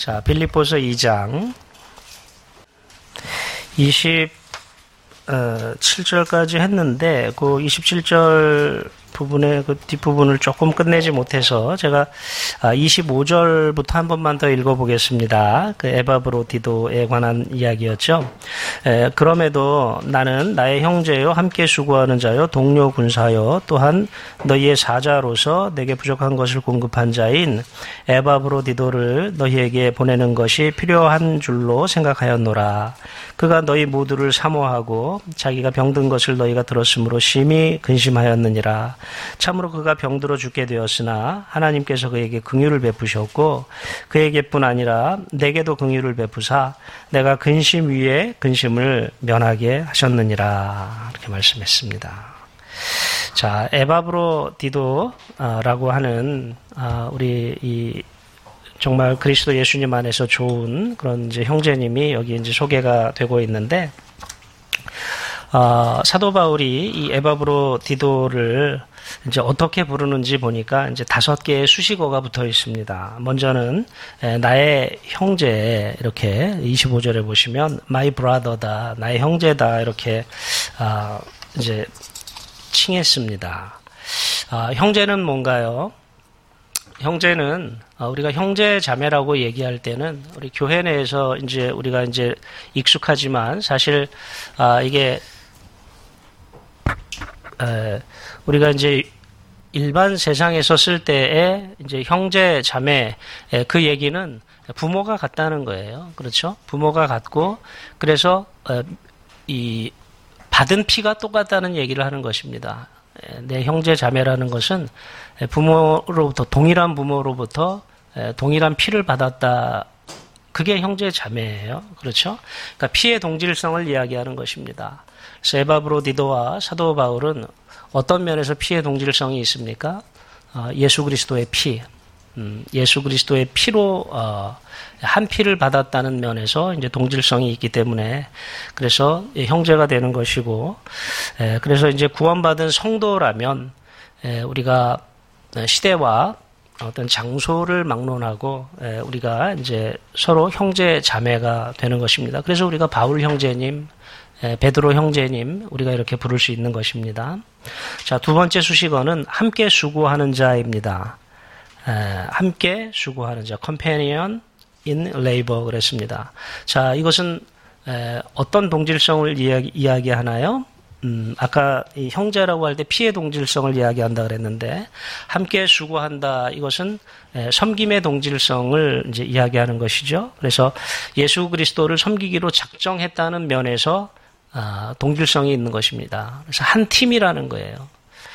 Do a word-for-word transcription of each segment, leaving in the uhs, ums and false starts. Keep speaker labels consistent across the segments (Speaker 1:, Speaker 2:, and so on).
Speaker 1: 자, 빌립보서 이 장 이십칠 절까지 했는데 그 이십칠 절 부분의 그 뒷부분을 조금 끝내지 못해서 제가 이십오 절부터 한 번만 더 읽어보겠습니다. 그 에바브로디도에 관한 이야기였죠. 에, 그럼에도 나는 나의 형제요 함께 수고하는 자요 동료 군사요 또한 너희의 사자로서 내게 부족한 것을 공급한 자인 에바브로디도를 너희에게 보내는 것이 필요한 줄로 생각하였노라. 그가 너희 모두를 사모하고 자기가 병든 것을 너희가 들었으므로 심히 근심하였느니라. 참으로 그가 병들어 죽게 되었으나 하나님께서 그에게 긍휼을 베푸셨고 그에게뿐 아니라 내게도 긍휼을 베푸사 내가 근심 위에 근심을 면하게 하셨느니라. 이렇게 말씀했습니다. 자, 에바브로디도라고 하는 우리 이 정말 그리스도 예수님 안에서 좋은 그런 이제 형제님이 여기 이제 소개가 되고 있는데, 어, 사도 바울이 이 에바브로디도를 이제 어떻게 부르는지 보니까 이제 다섯 개의 수식어가 붙어 있습니다. 먼저는 나의 형제, 이렇게 이십오 절에 보시면 my brother다, 나의 형제다, 이렇게 어, 이제 칭했습니다. 어, 형제는 뭔가요? 형제는 우리가 형제 자매라고 얘기할 때는 우리 교회 내에서 이제 우리가 이제 익숙하지만 사실 아 이게 에 우리가 이제 일반 세상에서 쓸 때에 이제 형제 자매 그 얘기는 부모가 같다는 거예요. 그렇죠? 부모가 같고 그래서 이 받은 피가 똑같다는 얘기를 하는 것입니다. 내 형제 자매라는 것은 부모로부터 동일한 부모로부터 동일한 피를 받았다. 그게 형제 자매예요. 그렇죠? 그러니까 피의 동질성을 이야기하는 것입니다. 그래서 에바브로디도와 사도 바울은 어떤 면에서 피의 동질성이 있습니까? 예수 그리스도의 피, 예수 그리스도의 피로 한 피를 받았다는 면에서 이제 동질성이 있기 때문에 그래서 형제가 되는 것이고, 그래서 이제 구원받은 성도라면 우리가 시대와 어떤 장소를 막론하고 우리가 이제 서로 형제 자매가 되는 것입니다. 그래서 우리가 바울 형제님, 베드로 형제님 우리가 이렇게 부를 수 있는 것입니다. 자, 두 번째 수식어는 함께 수고하는 자입니다. 함께 수고하는 자, companion in labor 그랬습니다. 자, 이것은 어떤 동질성을 이야기, 이야기하나요? 음, 아까 이 형제라고 할 때 피의 동질성을 이야기한다 그랬는데, 함께 수고한다, 이것은 섬김의 동질성을 이제 이야기하는 것이죠. 그래서 예수 그리스도를 섬기기로 작정했다는 면에서 아, 동질성이 있는 것입니다. 그래서 한 팀이라는 거예요.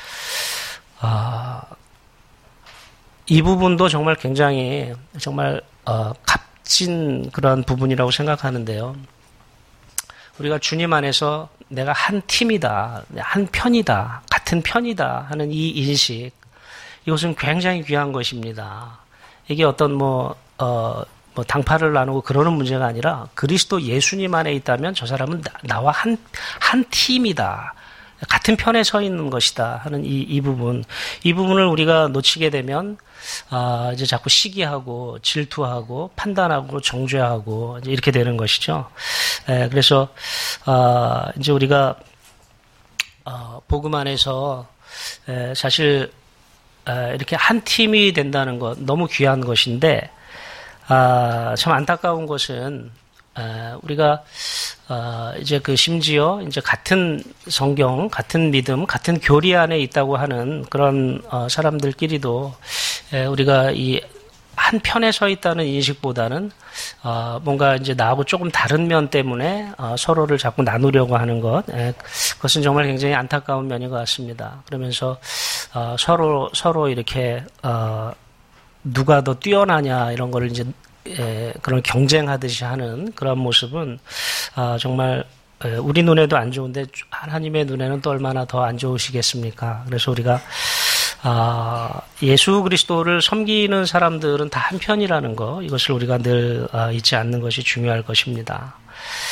Speaker 1: 아, 이 부분도 정말 굉장히 정말 어, 값진 그런 부분이라고 생각하는데요. 우리가 주님 안에서 내가 한 팀이다, 한 편이다, 같은 편이다 하는 이 인식, 이것은 굉장히 귀한 것입니다. 이게 어떤 뭐, 어, 뭐 당파를 나누고 그러는 문제가 아니라 그리스도 예수님 안에 있다면 저 사람은 나, 나와 한, 한 팀이다. 같은 편에 서 있는 것이다 하는 이, 이 부분, 이 부분을 우리가 놓치게 되면 아, 이제 자꾸 시기하고 질투하고 판단하고 정죄하고 이제 이렇게 되는 것이죠. 에, 그래서 아, 이제 우리가 어, 복음 안에서 에, 사실 에, 이렇게 한 팀이 된다는 것 너무 귀한 것인데 아, 참 안타까운 것은 에, 우리가 어, 이제 그 심지어 이제 같은 성경, 같은 믿음, 같은 교리 안에 있다고 하는 그런 어, 사람들끼리도 에, 우리가 이 한 편에 서 있다는 인식보다는 어, 뭔가 이제 나하고 조금 다른 면 때문에 어, 서로를 자꾸 나누려고 하는 것, 에, 그것은 정말 굉장히 안타까운 면인 것 같습니다. 그러면서 어, 서로 서로 이렇게 어, 누가 더 뛰어나냐 이런 거를 이제 에, 그런 경쟁하듯이 하는 그런 모습은 아, 정말 에, 우리 눈에도 안 좋은데 하나님의 눈에는 또 얼마나 더 안 좋으시겠습니까? 그래서 우리가 아, 예수 그리스도를 섬기는 사람들은 다 한편이라는 거, 이것을 우리가 늘 아, 잊지 않는 것이 중요할 것입니다.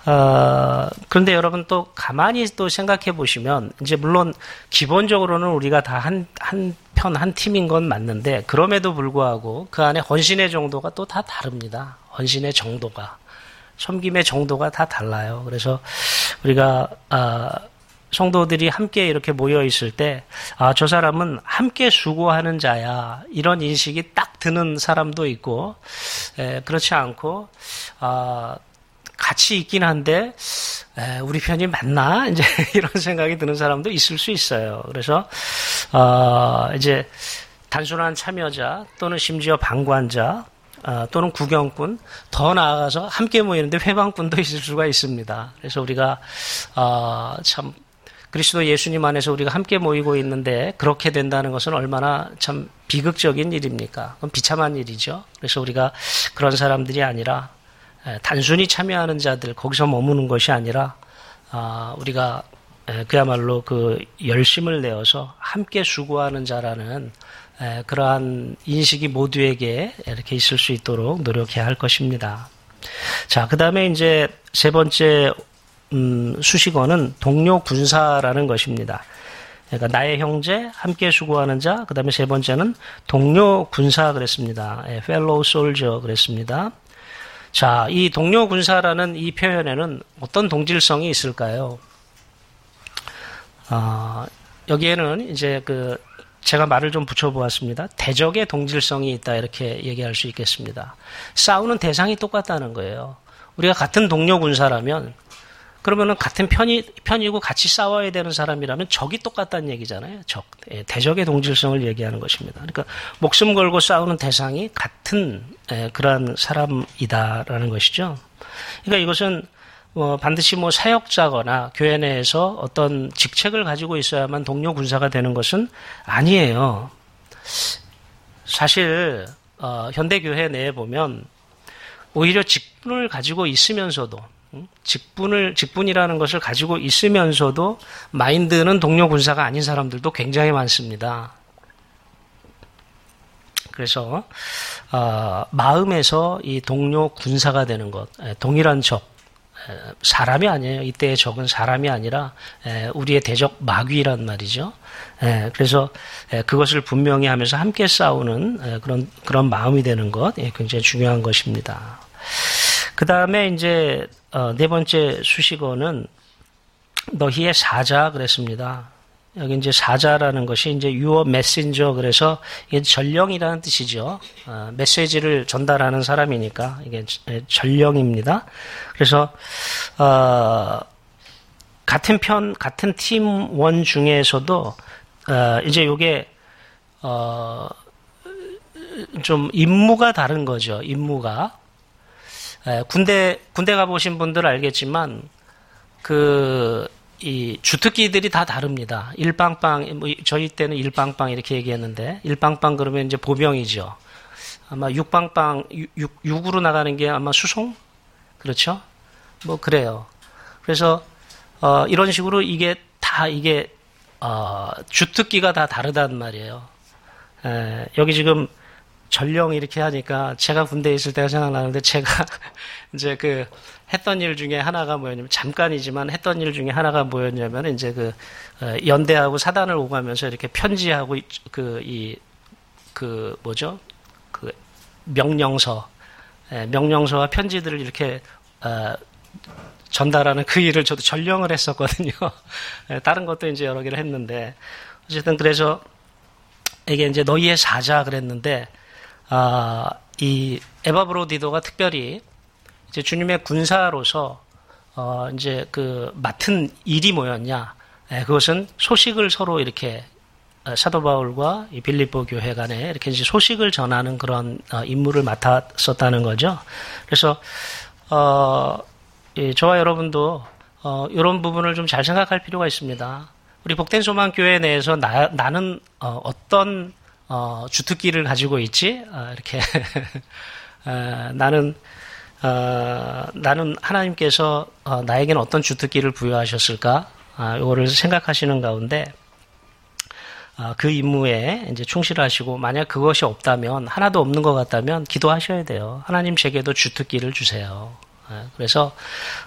Speaker 1: 어, 그런데 여러분 또 가만히 또 생각해 보시면, 이제 물론 기본적으로는 우리가 다 한, 한 편, 한 팀인 건 맞는데, 그럼에도 불구하고 그 안에 헌신의 정도가 또 다 다릅니다. 헌신의 정도가. 섬김의 정도가 다 달라요. 그래서 우리가, 아, 성도들이 함께 이렇게 모여 있을 때, 아, 저 사람은 함께 수고하는 자야. 이런 인식이 딱 드는 사람도 있고, 에, 그렇지 않고, 아, 같이 있긴 한데, 에, 우리 편이 맞나? 이제 이런 생각이 드는 사람도 있을 수 있어요. 그래서, 어, 이제 단순한 참여자 또는 심지어 방관자, 어, 또는 구경꾼, 더 나아가서 함께 모이는데 회방꾼도 있을 수가 있습니다. 그래서 우리가, 어, 참, 그리스도 예수님 안에서 우리가 함께 모이고 있는데 그렇게 된다는 것은 얼마나 참 비극적인 일입니까? 그건 비참한 일이죠. 그래서 우리가 그런 사람들이 아니라 단순히 참여하는 자들, 거기서 머무는 것이 아니라 우리가 그야말로 그 열심을 내어서 함께 수고하는 자라는 그러한 인식이 모두에게 이렇게 있을 수 있도록 노력해야 할 것입니다. 자, 그 다음에 이제 세 번째 음, 수식어는 동료 군사라는 것입니다. 그러니까 나의 형제, 함께 수고하는 자, 그 다음에 세 번째는 동료 군사 그랬습니다. 예, fellow soldier 그랬습니다. 자, 이 동료 군사라는 이 표현에는 어떤 동질성이 있을까요? 어, 여기에는 이제 그 제가 말을 좀 붙여보았습니다. 대적의 동질성이 있다 이렇게 얘기할 수 있겠습니다. 싸우는 대상이 똑같다는 거예요. 우리가 같은 동료 군사라면 그러면은 같은 편이, 편이고 같이 싸워야 되는 사람이라면 적이 똑같다는 얘기잖아요. 적. 예, 대적의 동질성을 얘기하는 것입니다. 그러니까 목숨 걸고 싸우는 대상이 같은 예, 그러한 사람이다라는 것이죠. 그러니까 이것은 뭐 반드시 뭐 사역자거나 교회 내에서 어떤 직책을 가지고 있어야만 동료 군사가 되는 것은 아니에요. 사실 어, 현대 교회 내에 보면 오히려 직분을 가지고 있으면서도 직분을, 직분이라는 것을 가지고 있으면서도 마인드는 동료 군사가 아닌 사람들도 굉장히 많습니다. 그래서, 어, 마음에서 이 동료 군사가 되는 것, 동일한 적, 사람이 아니에요. 이때의 적은 사람이 아니라 우리의 대적 마귀란 말이죠. 그래서 그것을 분명히 하면서 함께 싸우는 그런, 그런 마음이 되는 것, 굉장히 중요한 것입니다. 그 다음에 이제, 어, 네 번째 수식어는 너희의 사자 그랬습니다. 여기 이제 사자라는 것이 이제 your messenger 그래서 이게 전령이라는 뜻이죠. 어, 메시지를 전달하는 사람이니까 이게 전령입니다. 그래서, 어, 같은 편, 같은 팀원 중에서도, 어, 이제 요게, 어, 좀 임무가 다른 거죠. 임무가. 에, 군대, 군대 가보신 분들 알겠지만, 그, 이, 주특기들이 다 다릅니다. 일빵빵, 뭐, 저희 때는 일빵빵 이렇게 얘기했는데, 일빵빵 그러면 이제 보병이죠. 아마 육빵빵, 육, 육으로 나가는 게 아마 수송? 그렇죠? 뭐, 그래요. 그래서, 어, 이런 식으로 이게 다, 이게, 어, 주특기가 다 다르단 말이에요. 에, 여기 지금, 전령 이렇게 하니까 제가 군대에 있을 때가 생각나는데 제가 이제 그 했던 일 중에 하나가 뭐였냐면 잠깐이지만 했던 일 중에 하나가 뭐였냐면 이제 그 연대하고 사단을 오가면서 이렇게 편지하고 그 이 그 뭐죠 그 명령서 명령서와 편지들을 이렇게 전달하는 그 일을 저도 전령을 했었거든요. 다른 것도 이제 여러 개를 했는데 어쨌든 그래서 이게 이제 너희의 사자 그랬는데. 아, 이 에바브로디도가 특별히 이제 주님의 군사로서 어, 이제 그 맡은 일이 뭐였냐? 에, 그것은 소식을 서로 이렇게 어, 사도 바울과 이 빌립보 교회 간에 이렇게 이제 소식을 전하는 그런 어, 임무를 맡았었다는 거죠. 그래서 어, 예, 저와 여러분도 어, 이런 부분을 좀 잘 생각할 필요가 있습니다. 우리 복된 소망 교회 내에서 나, 나는 어, 어떤 어, 주특기를 가지고 있지? 어, 이렇게, 어, 나는, 어, 나는 하나님께서, 어, 나에게는 어떤 주특기를 부여하셨을까? 아, 요거를 생각하시는 가운데, 어, 그 임무에 이제 충실하시고, 만약 그것이 없다면, 하나도 없는 것 같다면, 기도하셔야 돼요. 하나님 제게도 주특기를 주세요. 그래서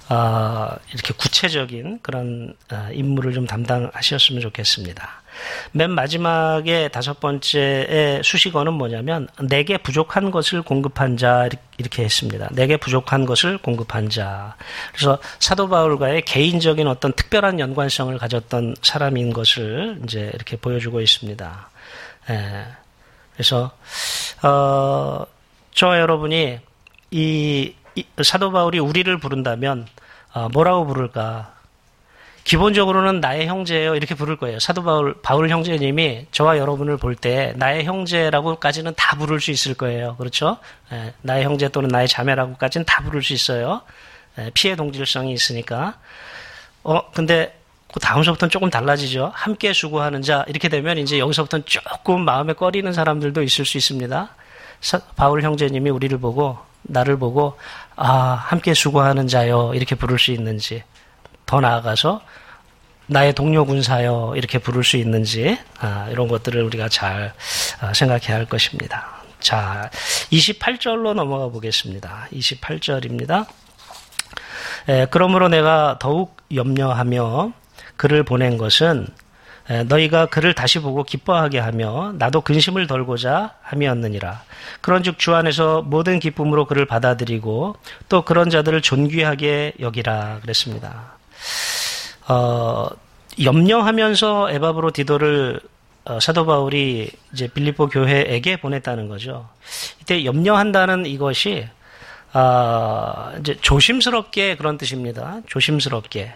Speaker 1: 이렇게 구체적인 그런 임무를 좀 담당하셨으면 좋겠습니다. 맨 마지막에 다섯 번째의 수식어는 뭐냐면 내게 부족한 것을 공급한 자 이렇게 했습니다. 내게 부족한 것을 공급한 자. 그래서 사도 바울과의 개인적인 어떤 특별한 연관성을 가졌던 사람인 것을 이제 이렇게 보여주고 있습니다. 예. 그래서 어, 저와 여러분이 이, 이 사도 바울이 우리를 부른다면 어, 뭐라고 부를까? 기본적으로는 나의 형제예요 이렇게 부를 거예요. 사도 바울, 바울 형제님이 저와 여러분을 볼 때 나의 형제라고까지는 다 부를 수 있을 거예요. 그렇죠? 예, 나의 형제 또는 나의 자매라고까지는 다 부를 수 있어요. 예, 피해 동질성이 있으니까. 어 근데 그 다음서부터는 조금 달라지죠. 함께 수고하는 자 이렇게 되면 이제 여기서부터는 조금 마음에 꺼리는 사람들도 있을 수 있습니다. 사, 바울 형제님이 우리를 보고 나를 보고 아 함께 수고하는 자요 이렇게 부를 수 있는지, 더 나아가서 나의 동료 군사요 이렇게 부를 수 있는지, 아, 이런 것들을 우리가 잘 아, 생각해야 할 것입니다. 자, 이십팔 절로 넘어가 보겠습니다. 이십팔 절입니다. 에, 그러므로 내가 더욱 염려하며 그를 보낸 것은 에, 너희가 그를 다시 보고 기뻐하게 하며 나도 근심을 덜고자 함이었느니라. 그런즉 주 안에서 모든 기쁨으로 그를 받아들이고 또 그런 자들을 존귀하게 여기라 그랬습니다. 어, 염려하면서 에바브로디도를 어, 사도 바울이 이제 빌립보 교회에게 보냈다는 거죠. 이때 염려한다는 이것이 어, 이제 조심스럽게 그런 뜻입니다. 조심스럽게.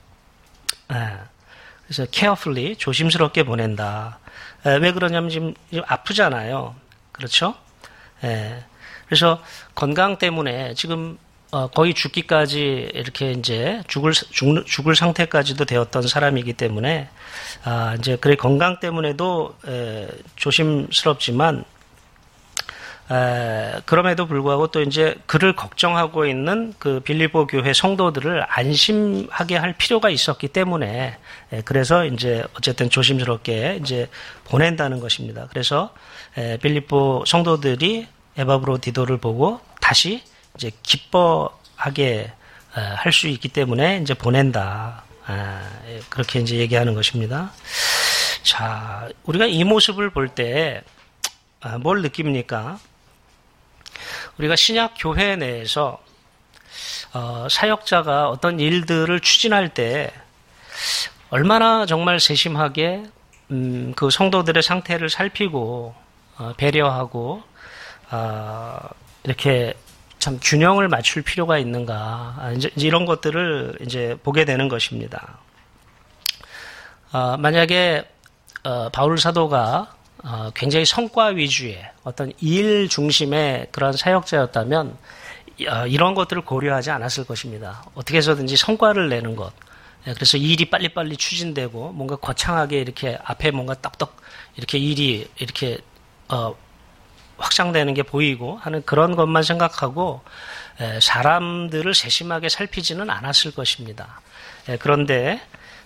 Speaker 1: 아, 그래서 carefully 조심스럽게 보낸다. 에, 왜 그러냐면 지금, 지금 아프잖아요. 그렇죠? 에, 그래서 건강 때문에 지금 어, 거의 죽기까지 이렇게 이제 죽을, 죽, 죽을 상태까지도 되었던 사람이기 때문에, 아, 이제 그래 건강 때문에도, 에, 조심스럽지만, 에, 그럼에도 불구하고 또 이제 그를 걱정하고 있는 그 빌립보 교회 성도들을 안심하게 할 필요가 있었기 때문에, 에, 그래서 이제 어쨌든 조심스럽게 이제 보낸다는 것입니다. 그래서, 에, 빌립보 성도들이 에바브로디도를 보고 다시 이제 기뻐하게 할 수 있기 때문에 이제 보낸다. 그렇게 이제 얘기하는 것입니다. 자, 우리가 이 모습을 볼 때 뭘 느낍니까? 우리가 신약 교회 내에서 사역자가 어떤 일들을 추진할 때 얼마나 정말 세심하게 그 성도들의 상태를 살피고 배려하고 이렇게 참 균형을 맞출 필요가 있는가, 이제 이런 것들을 이제 보게 되는 것입니다. 어, 만약에 어, 바울 사도가 어, 굉장히 성과 위주의 어떤 일 중심의 그런 사역자였다면 어, 이런 것들을 고려하지 않았을 것입니다. 어떻게 해서든지 성과를 내는 것. 그래서 일이 빨리빨리 추진되고 뭔가 거창하게 이렇게 앞에 뭔가 떡떡 이렇게 일이 이렇게 어, 확장되는 게 보이고 하는 그런 것만 생각하고 사람들을 세심하게 살피지는 않았을 것입니다. 그런데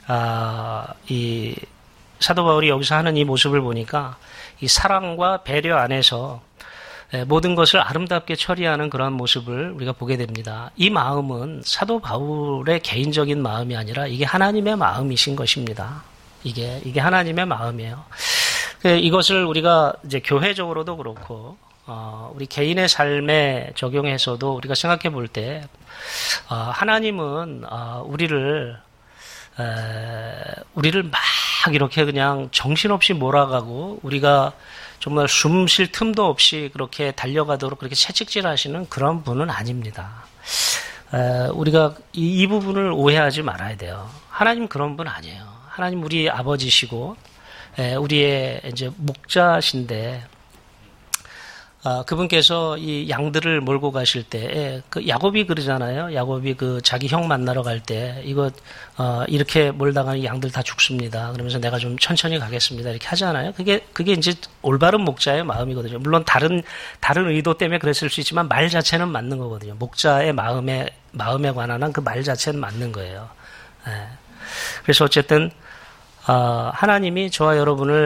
Speaker 1: 이 사도 바울이 여기서 하는 이 모습을 보니까 이 사랑과 배려 안에서 모든 것을 아름답게 처리하는 그런 모습을 우리가 보게 됩니다. 이 마음은 사도 바울의 개인적인 마음이 아니라 이게 하나님의 마음이신 것입니다. 이게 이게 하나님의 마음이에요. 이것을 우리가 이제 교회적으로도 그렇고, 어, 우리 개인의 삶에 적용해서도 우리가 생각해 볼 때, 어, 하나님은, 어, 우리를, 에, 우리를 막 이렇게 그냥 정신없이 몰아가고, 우리가 정말 숨 쉴 틈도 없이 그렇게 달려가도록 그렇게 채찍질 하시는 그런 분은 아닙니다. 에, 우리가 이, 이 부분을 오해하지 말아야 돼요. 하나님 그런 분 아니에요. 하나님 우리 아버지시고, 우리의 이제 목자신데, 아, 그분께서 이 양들을 몰고 가실 때, 그 야곱이 그러잖아요. 야곱이 그 자기 형 만나러 갈 때, 이거, 어, 이렇게 몰다가 양들 다 죽습니다. 그러면서 내가 좀 천천히 가겠습니다. 이렇게 하잖아요. 그게, 그게 이제 올바른 목자의 마음이거든요. 물론 다른, 다른 의도 때문에 그랬을 수 있지만 말 자체는 맞는 거거든요. 목자의 마음에, 마음에 관한 그 말 자체는 맞는 거예요. 예. 그래서 어쨌든, 어, 하나님이 저와 여러분을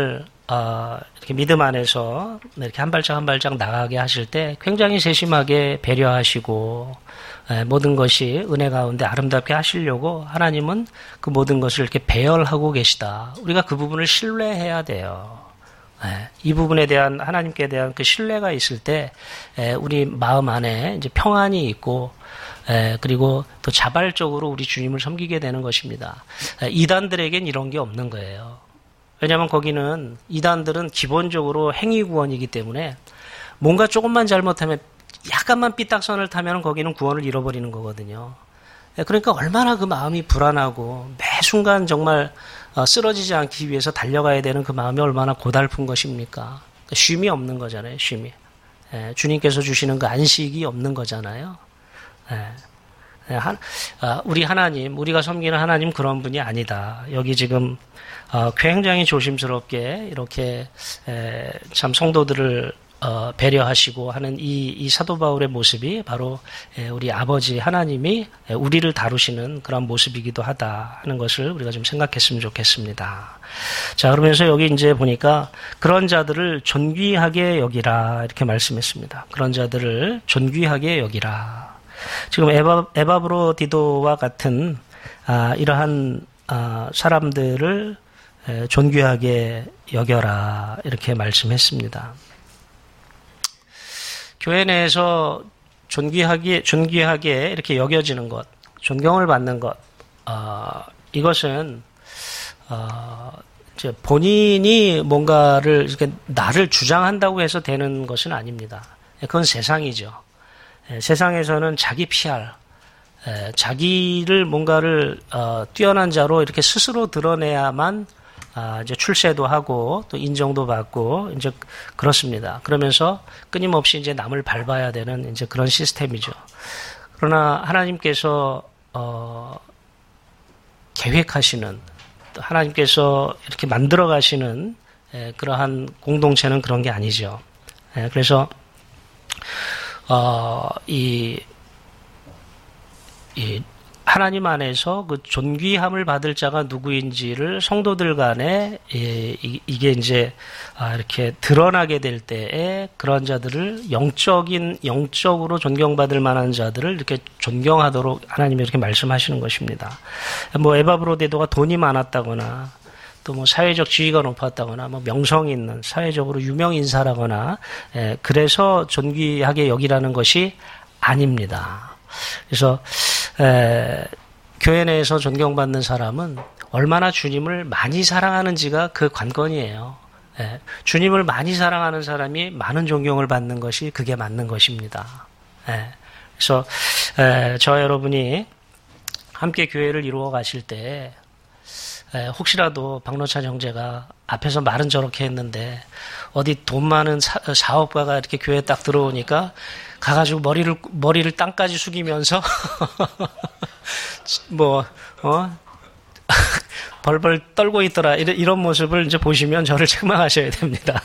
Speaker 1: 어, 이렇게 믿음 안에서 이렇게 한 발짝 한 발짝 나가게 하실 때 굉장히 세심하게 배려하시고 에, 모든 것이 은혜 가운데 아름답게 하시려고 하나님은 그 모든 것을 이렇게 배열하고 계시다. 우리가 그 부분을 신뢰해야 돼요. 에, 이 부분에 대한 하나님께 대한 그 신뢰가 있을 때 에, 우리 마음 안에 이제 평안이 있고 에, 그리고 또 자발적으로 우리 주님을 섬기게 되는 것입니다. 에, 이단들에겐 이런 게 없는 거예요. 왜냐하면 거기는 이단들은 기본적으로 행위구원이기 때문에 뭔가 조금만 잘못하면 약간만 삐딱선을 타면 거기는 구원을 잃어버리는 거거든요. 그러니까 얼마나 그 마음이 불안하고 매 순간 정말 쓰러지지 않기 위해서 달려가야 되는 그 마음이 얼마나 고달픈 것입니까? 쉼이 없는 거잖아요. 쉼이. 주님께서 주시는 그 안식이 없는 거잖아요. 우리 하나님, 우리가 섬기는 하나님 그런 분이 아니다. 여기 지금 굉장히 조심스럽게 이렇게 참 성도들을 배려하시고 하는 이, 이 사도 바울의 모습이 바로 우리 아버지 하나님이 우리를 다루시는 그런 모습이기도 하다 하는 것을 우리가 좀 생각했으면 좋겠습니다. 자, 그러면서 여기 이제 보니까 그런 자들을 존귀하게 여기라 이렇게 말씀했습니다. 그런 자들을 존귀하게 여기라. 지금 에바, 에바브로디도와 같은 아, 이러한 아, 사람들을 에, 존귀하게 여겨라 이렇게 말씀했습니다. 교회 내에서 존귀하게 존귀하게 이렇게 여겨지는 것, 존경을 받는 것, 어, 이것은 어, 이제 본인이 뭔가를 이렇게 나를 주장한다고 해서 되는 것은 아닙니다. 그건 세상이죠. 에, 세상에서는 자기 피알, 에, 자기를 뭔가를 어, 뛰어난 자로 이렇게 스스로 드러내야만 아, 이제 출세도 하고 또 인정도 받고 이제 그렇습니다. 그러면서 끊임없이 이제 남을 밟아야 되는 이제 그런 시스템이죠. 그러나 하나님께서 어, 계획하시는 하나님께서 이렇게 만들어 가시는 에, 그러한 공동체는 그런 게 아니죠. 에, 그래서 어, 이, 이 하나님 안에서 그 존귀함을 받을 자가 누구인지를 성도들 간에 이게 이제 이렇게 드러나게 될 때에 그런 자들을 영적인 영적으로 존경받을 만한 자들을 이렇게 존경하도록 하나님이 이렇게 말씀하시는 것입니다. 뭐 에바브로디도가 돈이 많았다거나 또 뭐 사회적 지위가 높았다거나 뭐 명성이 있는 사회적으로 유명 인사라거나 그래서 존귀하게 여기라는 것이 아닙니다. 그래서 에, 교회 내에서 존경받는 사람은 얼마나 주님을 많이 사랑하는지가 그 관건이에요. 에, 주님을 많이 사랑하는 사람이 많은 존경을 받는 것이 그게 맞는 것입니다. 에, 그래서 에, 저 여러분이 함께 교회를 이루어 가실 때 에, 혹시라도 박노찬 형제가 앞에서 말은 저렇게 했는데 어디 돈 많은 사, 사업가가 이렇게 교회에 딱 들어오니까 가가지고 머리를 머리를 땅까지 숙이면서 뭐 어? 벌벌 떨고 있더라 이런, 이런 모습을 이제 보시면 저를 책망하셔야 됩니다.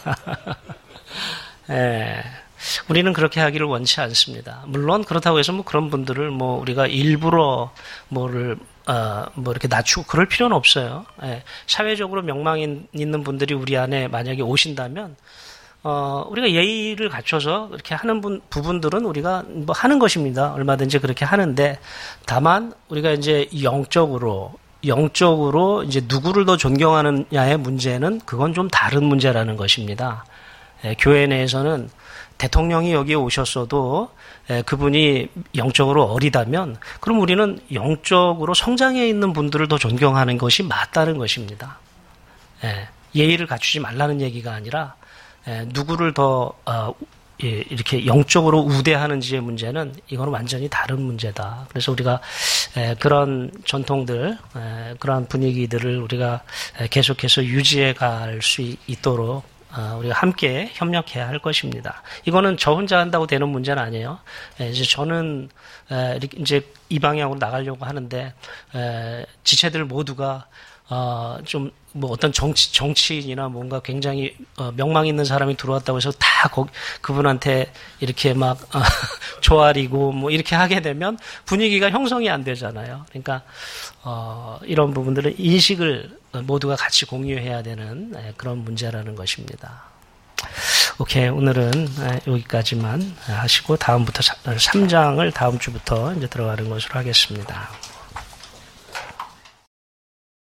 Speaker 1: 예, 우리는 그렇게 하기를 원치 않습니다. 물론 그렇다고 해서 뭐 그런 분들을 뭐 우리가 일부러 뭐를 어, 뭐 이렇게 낮추고 그럴 필요는 없어요. 예, 사회적으로 명망 있는 분들이 우리 안에 만약에 오신다면. 어, 우리가 예의를 갖춰서 이렇게 하는 분, 부분들은 우리가 뭐 하는 것입니다. 얼마든지 그렇게 하는데, 다만, 우리가 이제 영적으로, 영적으로 이제 누구를 더 존경하느냐의 문제는 그건 좀 다른 문제라는 것입니다. 예, 교회 내에서는 대통령이 여기에 오셨어도 예, 그분이 영적으로 어리다면, 그럼 우리는 영적으로 성장해 있는 분들을 더 존경하는 것이 맞다는 것입니다. 예, 예의를 갖추지 말라는 얘기가 아니라, 에, 누구를 더 어, 예, 이렇게 영적으로 우대하는지의 문제는 이거는 완전히 다른 문제다. 그래서 우리가 에, 그런 전통들, 에, 그런 분위기들을 우리가 에, 계속해서 유지해 갈 수 있도록 어, 우리가 함께 협력해야 할 것입니다. 이거는 저 혼자 한다고 되는 문제는 아니에요. 에, 이제 저는 에, 이제 이 방향으로 나가려고 하는데 에, 지체들 모두가 어, 좀, 뭐 어떤 정치, 정치인이나 뭔가 굉장히, 어, 명망 있는 사람이 들어왔다고 해서 다 거, 그분한테 이렇게 막, 어, 조아리고 뭐 이렇게 하게 되면 분위기가 형성이 안 되잖아요. 그러니까, 어, 이런 부분들은 인식을 모두가 같이 공유해야 되는 그런 문제라는 것입니다. 오케이. 오늘은 여기까지만 하시고 다음부터 삼 장을 다음 주부터 이제 들어가는 것으로 하겠습니다.